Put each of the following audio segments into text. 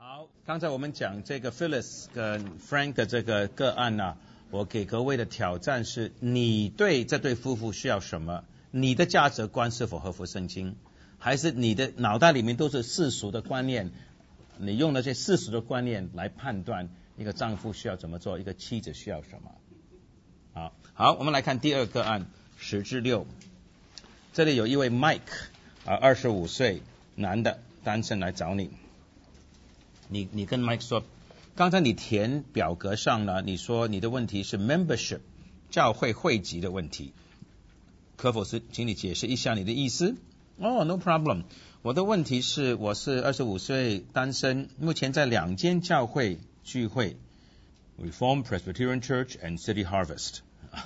好，刚才我们讲这个 Phyllis 跟 Frank 的这个个案啊，我给各位的挑战是：你对这对夫妇需要什么？你的价值观是否合乎圣经？还是你的脑袋里面都是世俗的观念？你用那些世俗的观念来判断一个丈夫需要怎么做，一个妻子需要什么？好，我们来看第二个案，10至6。这里有一位 Mike 25岁男的单身来找你。你跟 Mike 说，刚才你填表格上呢，你说你的问题是 membership 教会会籍的问题，可否是请你解释一下你的意思？No problem。我的问题是，我是25岁单身，目前在2间教会聚会 ，Reformed Presbyterian Church and City Harvest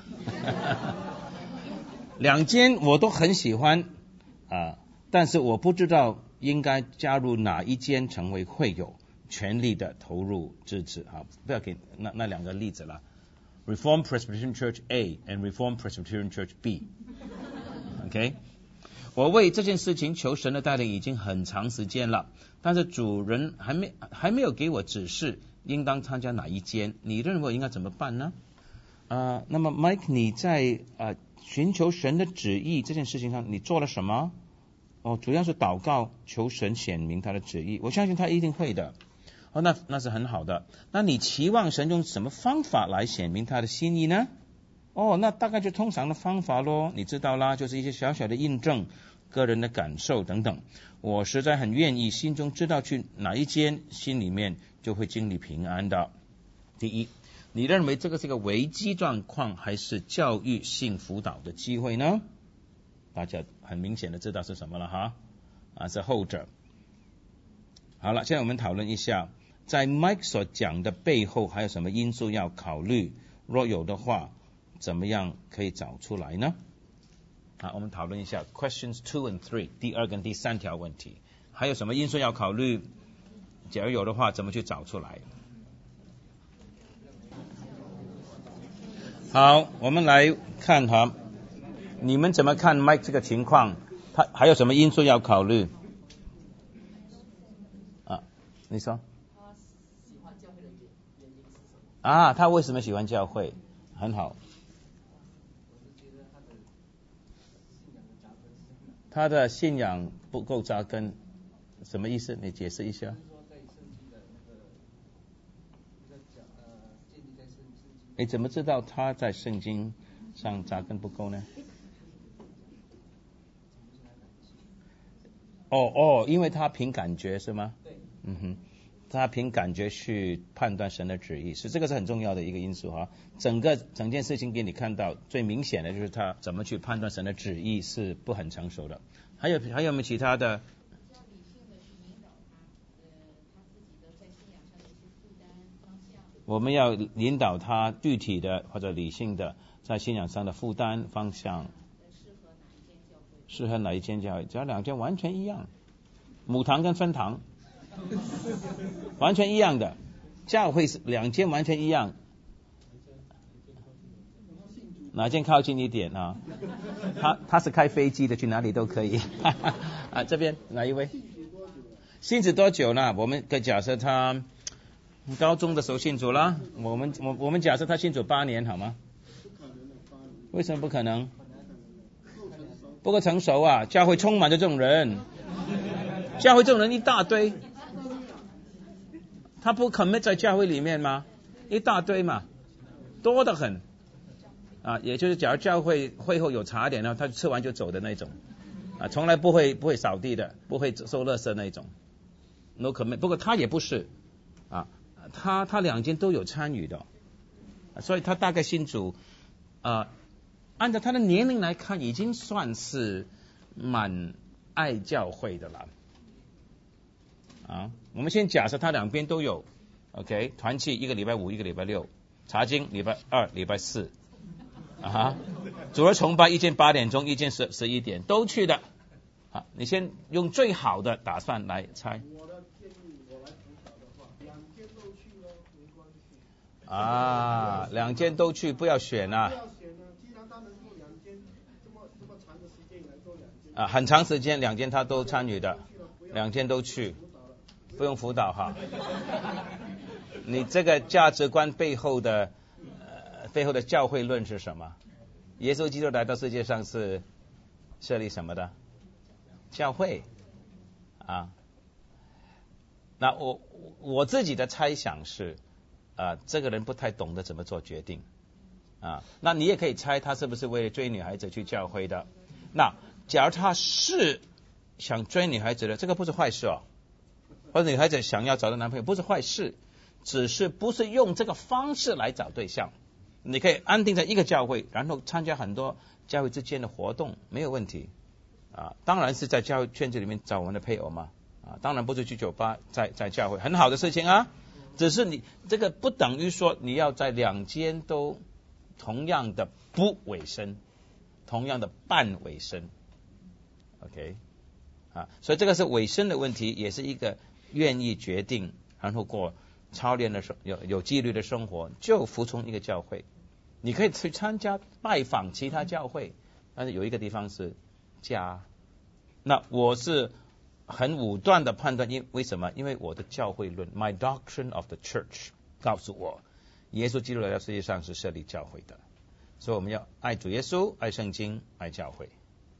2间我都很喜欢但是我不知道应该加入哪一间成为会友，全力的投入支持不要给那2个例子了。Reformed Presbyterian Church A and Reformed Presbyterian Church B。OK， 我为这件事情求神的带领已经很长时间了，但是主人还没有给我指示应当参加哪一间，你认为应该怎么办呢？那么 Mike， 你在寻求神的旨意这件事情上你做了什么？主要是祷告，求神显明他的旨意，我相信他一定会的。那是很好的。那你期望神用什么方法来显明他的心意呢？那大概就通常的方法咯，你知道啦，就是一些小小的印证，个人的感受等等。我实在很愿意心中知道去哪一间，心里面就会经历平安的。第一，你认为这个是个危机状况，还是教育性辅导的机会呢？大家很明显的知道是什么了是后者。好了，现在我们讨论一下，在 Mike 所讲的背后还有什么因素要考虑，若有的话怎么样可以找出来呢？我们讨论一下 questions 2 and 3， 第2跟第3条问题，还有什么因素要考虑，假如有的话怎么去找出来。好，我们来看你们怎么看 Mike 这个情况？他还有什么因素要考虑？你说。 他喜欢教会的原因是什么？ 他为什么喜欢教会？很好。他的信仰不够扎根，什么意思？你解释一下。你怎么知道他在圣经上扎根不够呢？因为他凭感觉是吗？ 对。 他凭感觉去判断神的旨意，这个是很重要的一个因素整件事情给你看到最明显的就是他怎么去判断神的旨意是不很成熟的。还有没有其他的？我们要引导他具体的或者理性的在信仰上的负担方向。适合哪一间教会？只要2间完全一样，母堂跟分堂完全一样的，教会是2间完全一样，哪间靠近一点他是开飞机的，去哪里都可以这边哪一位？信主多久呢？我们假设他高中的时候信主了，我们假设他信主8年好吗？为什么不可能？不够成熟教会充满着这种人，教会这种人一大堆，他不 commit 在教会里面吗？一大堆嘛，多得很也就是假如教会会后有茶点他吃完就走的那种从来不会扫地的，不会收垃圾那种 no commit。 不过他也不是他2间都有参与的，所以他大概信主按照他的年龄来看，已经算是蛮爱教会的了我们先假设他2边都有 OK， 团契1个礼拜5，1个礼拜6，查经礼拜2、礼拜4主日崇拜1间8点钟，1间11点都去的你先用最好的打算来猜。 我的建议，我来投票的话，2间都去咯，没关系 2间都去，不要选不要选既然他能够2间这么长的时间来做2间很长时间2间他都参与的，2间都去。 不不用辅导哈。你这个价值观背后的教会论是什么？耶稣基督来到世界上是设立什么的？教会啊。那我自己的猜想是，这个人不太懂得怎么做决定啊。那你也可以猜他是不是为了追女孩子去教会的。那假如他是想追女孩子的，这个不是坏事哦。或者女孩子想要找到男朋友不是坏事，只是不是用这个方式来找对象。你可以安定在一个教会，然后参加很多教会之间的活动，没有问题啊。当然是在教会圈子里面找我们的配偶嘛。当然不是去酒吧，在教会很好的事情啊，只是你这个不等于说你要在两间都同样的不委身，同样的半委身 ，OK 所以这个是委身的问题，也是一个愿意决定，然后过操练的有纪律的生活，就服从一个教会。你可以去参加拜访其他教会，但是有一个地方是家。那我是很武断的判断，为什么？因为我的教会论 ，My Doctrine of the Church 告诉我，耶稣基督来到世界上是设立教会的，所以我们要爱主耶稣、爱圣经、爱教会。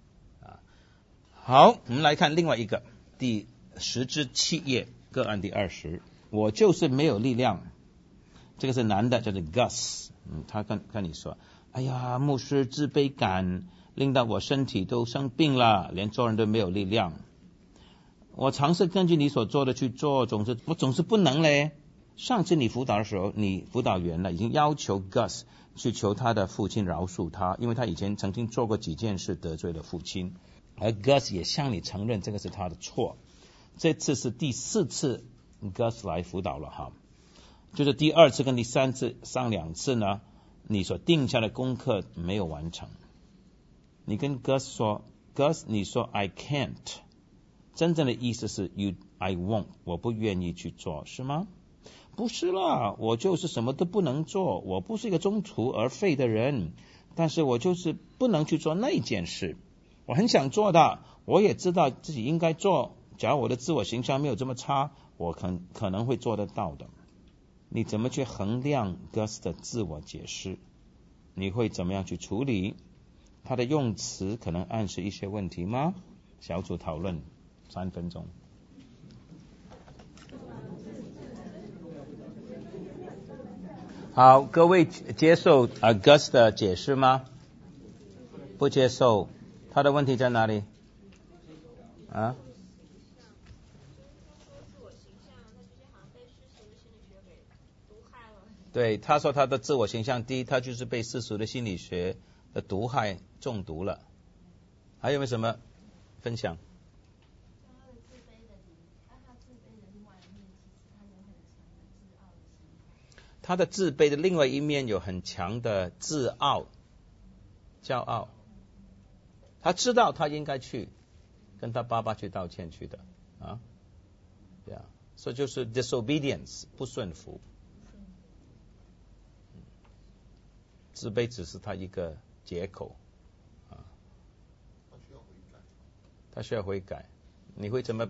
好，我们来看另外一个第10-7页个案第20，我就是没有力量。这个是男的，叫做 Gus，他跟你说，哎呀，牧师自卑感令到我身体都生病了，连做人都没有力量。我尝试根据你所做的去做，我总是不能嘞。上次你辅导的时候，你辅导员已经要求 Gus 去求他的父亲饶恕他，因为他以前曾经做过几件事得罪了父亲，而 Gus 也向你承认这个是他的错。这次是第4次 Gus 来辅导了哈，就是第2次跟第3次上2次呢，你所定下的功课没有完成。你跟 Gus 说 ，Gus 你说 I can't。真正的意思是 I won't， 我不愿意去做，是吗？不是啦，我就是什么都不能做，我不是一个中途而废的人，但是我就是不能去做那件事。我很想做的，我也知道自己应该做，假如我的自我形象没有这么差，我可能会做得到的。你怎么去衡量 Gus 的自我解释？你会怎么样去处理？他的用词可能暗示一些问题吗？小组讨论3分钟。好，各位接受Gus 的解释吗？不接受。他的问题在哪里？对，他说他的自我形象，第一，他就是被世俗的心理学的毒害中毒了。还有没有什么分享？他的自卑的另外一面有很强的自傲、骄傲。他知道他应该去跟他爸爸去道歉去的对啊，所以就是 disobedience 不顺服。自卑只是他一个借口他需要悔改。你会怎么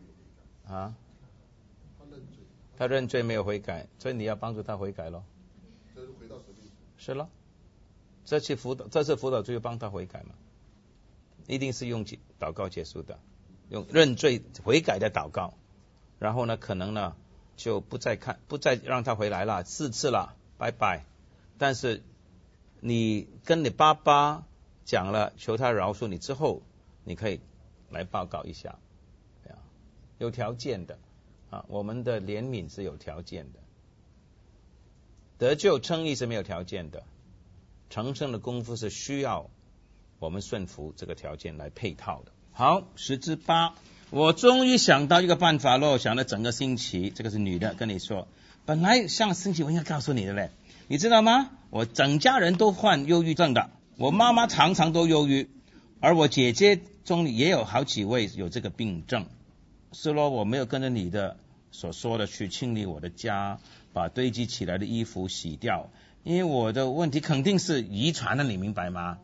他认罪没有悔改，所以你要帮助他悔改咯。是咯，这次辅导就帮他悔改嘛，一定是用祷告结束的，用认罪悔改的祷告。然后呢，可能呢就不再让他回来了，4次了，拜拜。但是你跟你爸爸讲了，求他饶恕你之后，你可以来报告一下，有条件的我们的怜悯是有条件的，得救称义是没有条件的，成圣的功夫是需要我们顺服这个条件来配套的。好，10-8，我终于想到一个办法咯，想了整个星期。这个是女的跟你说，本来上星期我应该告诉你的嘞，你知道吗？我整家人都患忧郁症的，我妈妈常常都忧郁，而我姐姐中也有好几位有这个病症。是咯，我没有跟着你的所说的去清理我的家，把堆积起来的衣服洗掉，因为我的问题肯定是遗传的，你明白吗？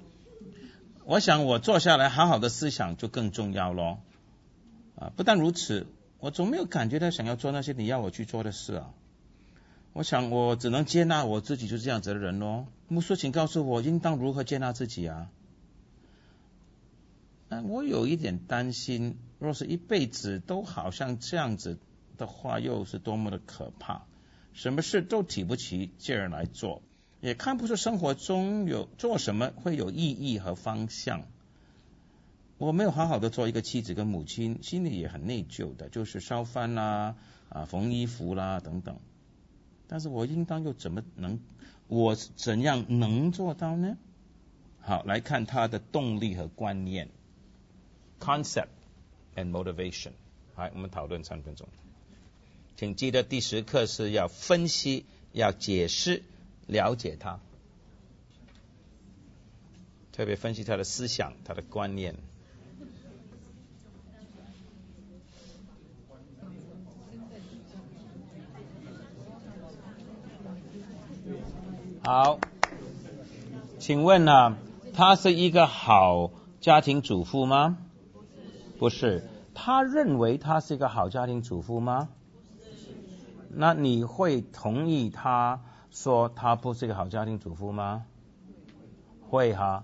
我想我坐下来好好的思想就更重要咯。不但如此， 我总没有感觉到想要做那些你要我去做的事啊。我想我只能接纳我自己就是这样子的人咯。牧师请告诉我应当如何接纳自己啊。我有一点担心，若是一辈子都好像这样子的话，又是多么的可怕，什么事都提不起劲儿来做，也看不出生活中有做什么会有意义和方向。我没有好好的做一个妻子跟母亲，心里也很内疚的，就是烧饭啦、缝衣服啦等等。但是我应当又我怎样能做到呢？好，来看他的动力和观念 ，concept and motivation。好，我们讨论3分钟。请记得第10课是要分析、要解释、了解他，特别分析他的思想、他的观念。好，请问呢，她是一个好家庭主妇吗？不是。他认为她是一个好家庭主妇吗？那你会同意他说她不是一个好家庭主妇吗？会哈。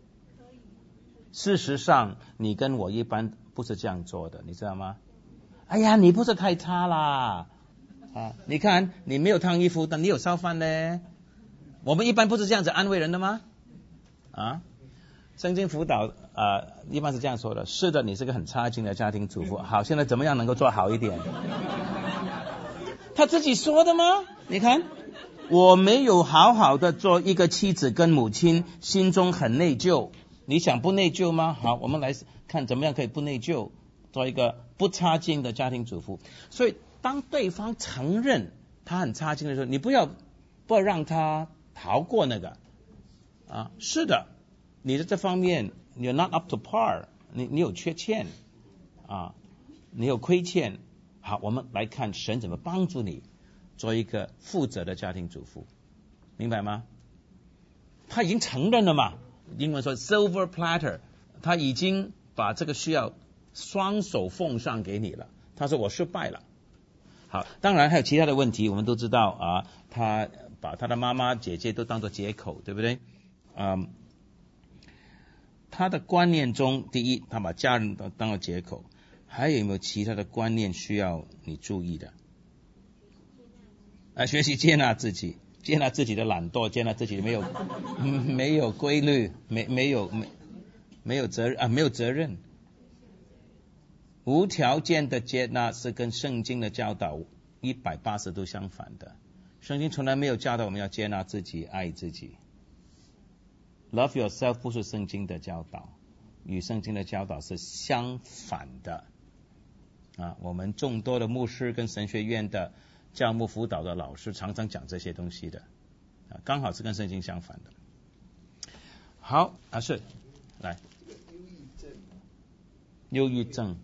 事实上，你跟我一般不是这样做的，你知道吗？哎呀，你不是太差啦，你看你没有烫衣服，但你有烧饭呢。我们一般不是这样子安慰人的吗？圣经辅导一般是这样说的，是的，你是个很差劲的家庭主妇，好，现在怎么样能够做好一点？他自己说的吗？你看，我没有好好的做一个妻子跟母亲，心中很内疚。你想不内疚吗？好，我们来看怎么样可以不内疚，做一个不差劲的家庭主妇。所以当对方承认他很差劲的时候，你不要让他逃过那个是的，你在这方面 you're not up to par， 你有缺欠你有亏欠。好，我们来看神怎么帮助你做一个负责的家庭主妇，明白吗？他已经承认了嘛，英文说 silver platter， 他已经把这个需要双手奉上给你了。他说我失败了。好，当然还有其他的问题，我们都知道他把他的妈妈姐姐都当作借口，对不对？他的观念中，第一，他把家人都当作借口，还有没有其他的观念需要你注意的？学习接纳自己，接纳自己的懒惰，接纳自己没有规律，没有责任。无条件的接纳是跟圣经的教导180度相反的。圣经从来没有教导我们要接纳自己、爱自己。Love yourself 不是圣经的教导，与圣经的教导是相反的。我们众多的牧师跟神学院的教牧辅导的老师常常讲这些东西的，刚好是跟圣经相反的。好，是，来，忧郁症。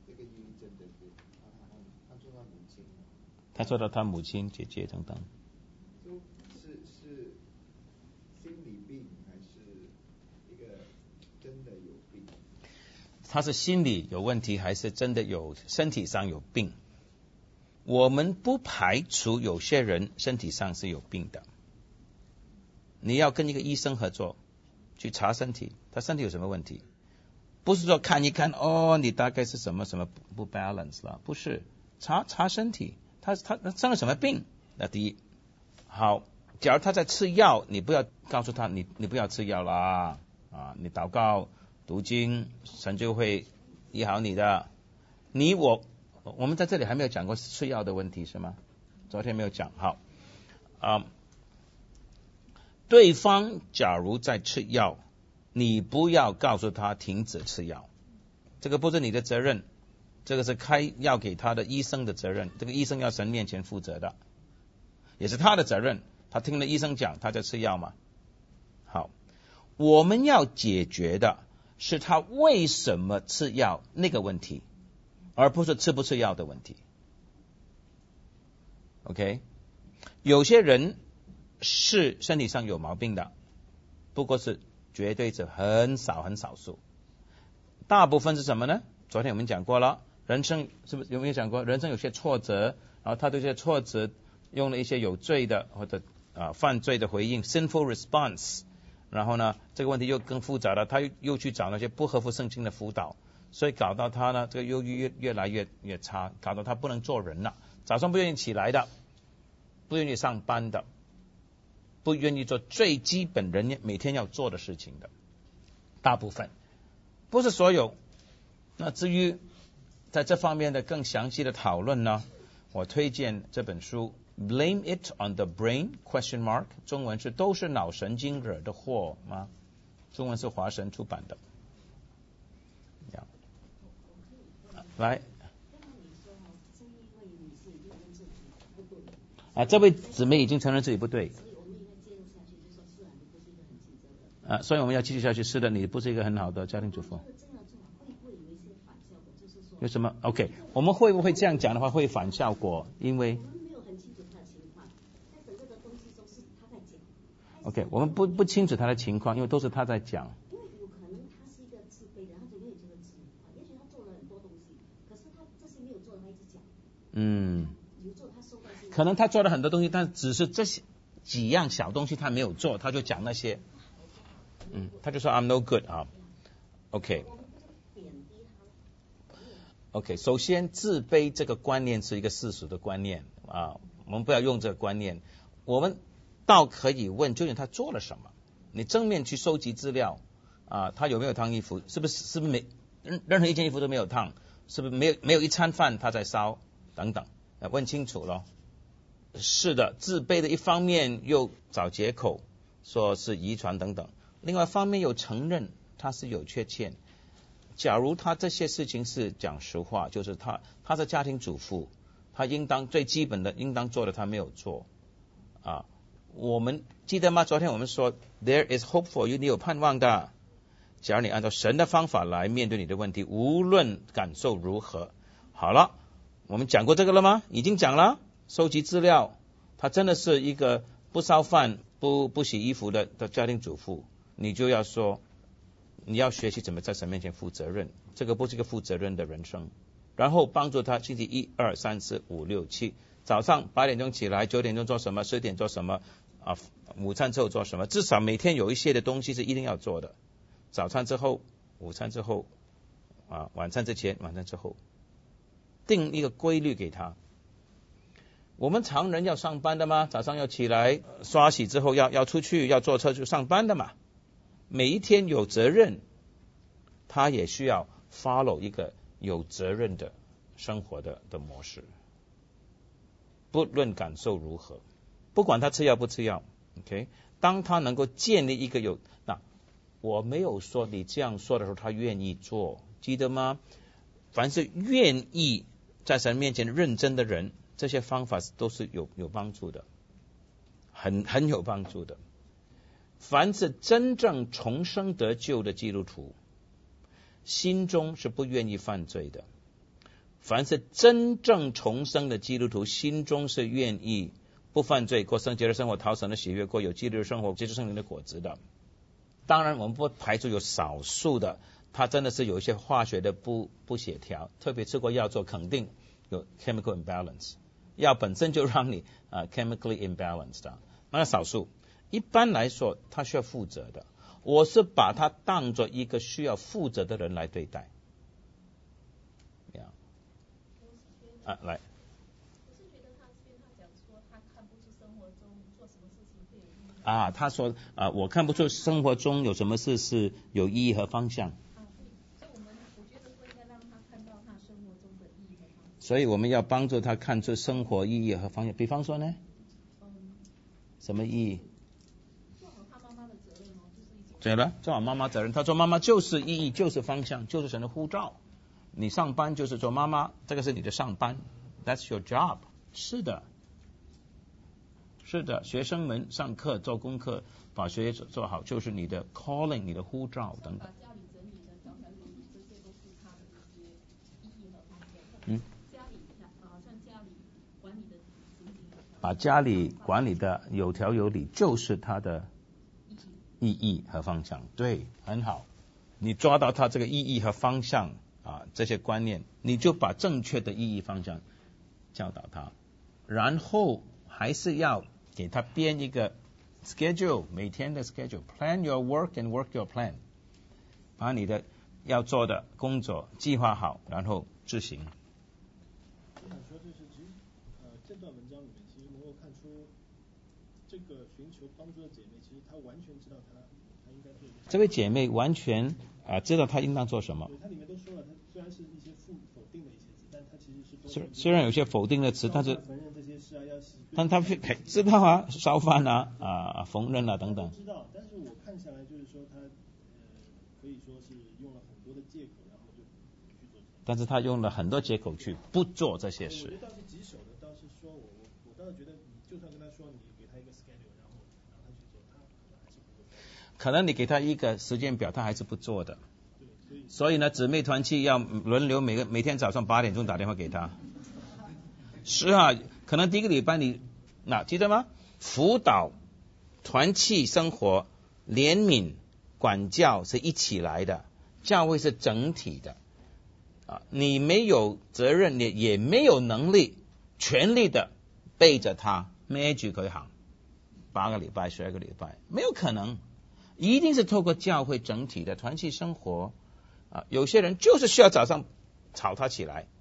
他说到他母亲、姐姐等等。 是心理病还是一个真的有病？ 他是心理有问题还是真的有身体上有病？我们不排除有些人身体上是有病的。你要跟一个医生合作去查身体，他身体有什么问题？不是说看一看你大概是什么不 balance 了，不是，查身体。他生了什么病？那第一，好，假如他在吃药，你不要告诉他你不要吃药啦你祷告读经，神就会医好你的。我们在这里还没有讲过吃药的问题是吗？昨天没有讲。好，对方假如在吃药，你不要告诉他停止吃药，这个不是你的责任。这个是开药给他的医生的责任，这个医生要神面前负责的，也是他的责任。他听了医生讲，他在吃药嘛。好，我们要解决的是他为什么吃药那个问题，而不是吃不吃药的问题。OK， 有些人是身体上有毛病的，不过是绝对是很少数，大部分是什么呢？昨天我们讲过了， 人生是不是有没有讲过？人生有些挫折，然后他对这些挫折用了一些有罪的或者犯罪的回应 ，sinful response。然后呢，这个问题又更复杂了，他又去找那些不合乎圣经的辅导，所以搞到他呢，这个忧郁越来越差，搞到他不能做人了，早上不愿意起来的，不愿意上班的，不愿意做最基本人每天要做的事情的，大部分，不是所有。那至于在这方面的更详细的讨论呢，我推荐这本书 Blame It on the Brain ? 中文是都是脑神经惹的祸吗？中文是华神出版的。来，这位姊妹已经承认自己不对，所以我们要继续下去。是的，你不是一个很好的家庭主妇。有什么 ？OK， 我们会不会这样讲的话会反效果？因为OK， 我们不清楚他的情况，因为都是他在讲。 因为有可能他是一个自卑的，他就没有这个自卑，也许他做了很多东西，可是他这些没有做，他一直讲。有做他收到。 可能他做了很多东西，但只是这些几样小东西他没有做，他就讲那些。他就说 I'm no good 啊。OK， 首先自卑这个观念是一个世俗的观念啊，我们不要用这个观念，我们倒可以问究竟他做了什么。你正面去收集资料他有没有烫衣服？是不是任何一件衣服都没有烫？是不是没有一餐饭他在烧？等等，问清楚咯。是的，自卑的一方面又找借口说是遗传等等，另外一方面又承认他是有缺陷。假如他这些事情是讲实话，就是他是家庭主妇，他应当最基本的应当做的他没有做我们记得吗？昨天我们说 There is hope for you， 你有盼望的。假如你按照神的方法来面对你的问题，无论感受如何。好了，我们讲过这个了吗？已经讲了。收集资料，他真的是一个不烧饭不洗衣服的家庭主妇，你就要说你要学习怎么在神面前负责任，这个不是一个负责任的人生。然后帮助他星期1、2、3、4、5、6、7早上8点钟起来，9点钟做什么，10点做什么午餐之后做什么，至少每天有一些的东西是一定要做的。早餐之后，午餐之后晚餐之前，晚餐之后，定一个规律给他。我们常人要上班的吗？早上要起来刷洗之后要出去，要坐车去上班的嘛。每一天有责任，他也需要 follow 一个有责任的生活的模式，不论感受如何，不管他吃药不吃药 OK， 当他能够建立一个我没有说你这样说的时候他愿意做，记得吗？凡是愿意在神面前认真的人，这些方法都是有帮助的，很有帮助的。凡是真正重生得救的基督徒，心中是不愿意犯罪的。凡是真正重生的基督徒，心中是愿意不犯罪，过圣洁的生活，讨神的喜悦，过有纪律的生活，结出圣灵的果子的。当然我们不排除有少数的，他真的是有一些化学的不协调，特别吃过药之后肯定有 chemical imbalance， 药本身就让你chemically imbalanced 那少数。一般来说他需要负责的，我是把他当作一个需要负责的人来对待。来。 我是觉得他讲说他看不出生活中做什么事情会有意义。 他说我看不出生活中有什么事是有意义和方向。 所以我觉得说应该让他看到他生活中的意义和方向。 所以我们要帮助他看出生活意义和方向。比方说呢？什么意义？ 做好他妈妈的责任就是一种。 对了，做好妈妈责任。他做妈妈就是意义，就是方向，就是神的呼召。你上班就是做妈妈，这个是你的上班 ，That's your job。是的，学生们上课做功课，把学业做好，就是你的 calling， 你的呼召等等。 把家里整理的条条有理，这些都是他的一些意义和方向。家里好像家里管理的把家里管理的有条有理，就是他的意义和方向。对，很好，你抓到他这个意义和方向这些观念，你就把正确的意义方向教导他，然后还是要给他编一个 schedule， 每天的 schedule，plan your work and work your plan， 把你的要做的工作计划好，然后执行。 我想说就是其实这段文章里面其实能够看出这个寻求帮助的姐妹，其实她完全知道她应该做。这位姐妹完全知道她应当做什么。 对，她里面都说了，她虽然是一些否定的一些词，但她其实是虽然有些否定的词，但是承认这些事啊，要洗。 但她知道啊，烧饭缝纫等等。 知道，但是我看下来就是说她可以说是用了很多的借口，然后就去做。 但是她用了很多借口去不做这些事。 我觉得倒是棘手的，倒是说我倒是觉得你就算跟她说，你给她一个 schedule， 然后让她去做，她可能还是不会。 可能你给她一个时间表，她还是不做的。所以呢，姊妹团契要轮流每天早上8点钟打电话给她。是啊，可能第一个礼拜你记得吗？辅导、团契生活、怜悯、管教是一起来的，教会是整体的你没有责任，你也没有能力全力的背着他孭住佢行8個禮拜12個禮拜，沒有可能，一定是透過教會整體的團契生活有些人就是需要早上吵他起來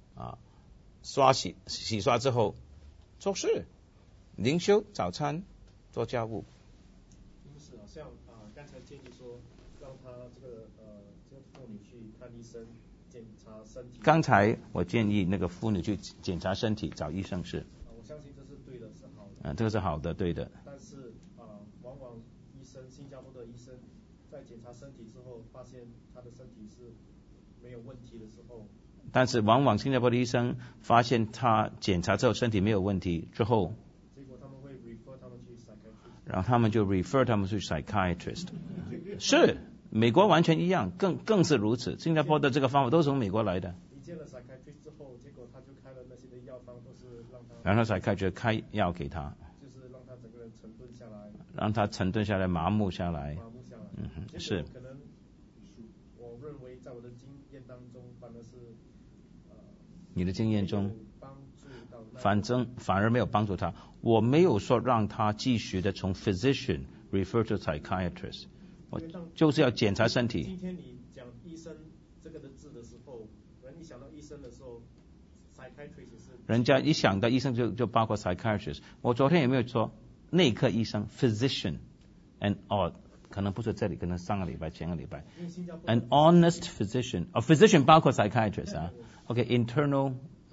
洗刷之後做事，靈修早餐做家務。 是像剛才建議說讓他這個婦女去看醫生檢查身體。 剛才我建議那個婦女去檢查身體找醫生是我相信這是對的，是好的。 這個是好的，對的。 但是往往新加坡的醫生在檢查身體之後發現他的身體是沒有問題的時候， 但是往往新加坡的醫生發現他檢查之後身體沒有問題之後， 結果他們會 refer 他們去 psychiatrist， 然後他們就 refer 他們去 psychiatrist 是美國完全一樣，更是如此。新加坡的這個方法都是從美國來的。 你見了 psychiatrist 之後，結果他就開了那些的藥方，都是讓他， 然後 psychiatrist 開藥給他， 就是讓他整個人沉頓下來， 讓他沉頓下來，麻木下來。是。 可能我認為在我的經驗當中，反而是你的經驗中反而沒有幫助他。我沒有說讓他繼續的從 physician refer to psychiatrist， 我就是要檢查身體。 今天你講醫生這個的字的時候，人一想到醫生的時候 psychiatrist 是人家一想到醫生就包括 psychiatrist。我昨天有沒有說內科醫生 physician and 可能不是這裡，可能上個禮拜前個禮拜 an honest physician physician 包括 psychiatrist internal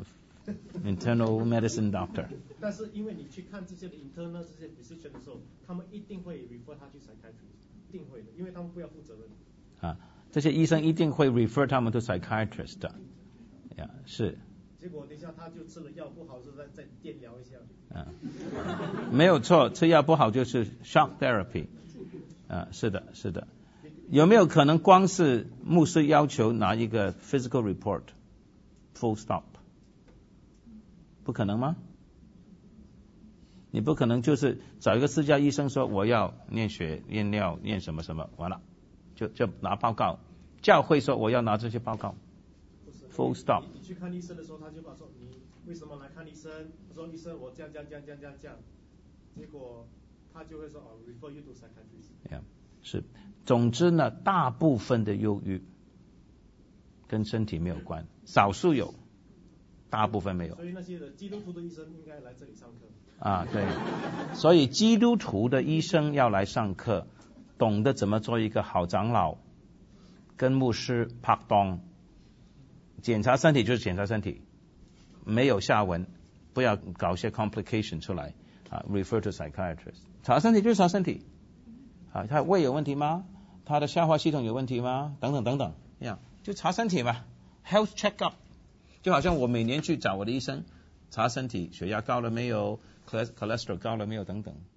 medicine doctor。 但是因為你去看這些的 internal 這些 physician 的時候，他們一定會 refer 他去 psychiatrist， 一定會的，因為他們不要負責任這些醫生一定會 refer 他們 to psychiatrist 的是。 結果等一下他就吃了藥不好，是再電療一下沒有錯，吃藥不好就是 shock therapy。是的，是的。有沒有可能光是牧師要求拿一個 physical report full stop？ 不可能嗎？你不可能就是找一個私家醫生說我要驗血驗尿驗什麼什麼，完了就拿報告。教會說我要拿這些報告 full stop。 你去看醫生的時候，他就說你為什麼來看醫生？他說醫生我這樣，結果他就會說refer you to psychiatrist。 是，總之呢，大部分的憂鬱跟身體沒有關，少數有，大部分沒有。 所以那些基督徒的醫生應該來這裡上課。 對，所以基督徒的醫生要來上課，懂得怎麼做一個好長老，跟牧師拍檔，檢查身體就是檢查身體，沒有下文，不要搞些 complication 出來refer to psychiatrist。 查身體就是查身體他胃有問題嗎？他的消化系統有問題嗎？等等等等，就查身體嘛 ，health check up， 就好像我每年去找我的醫生查身體，血壓高了沒有 ，cholesterol 高了沒有等等。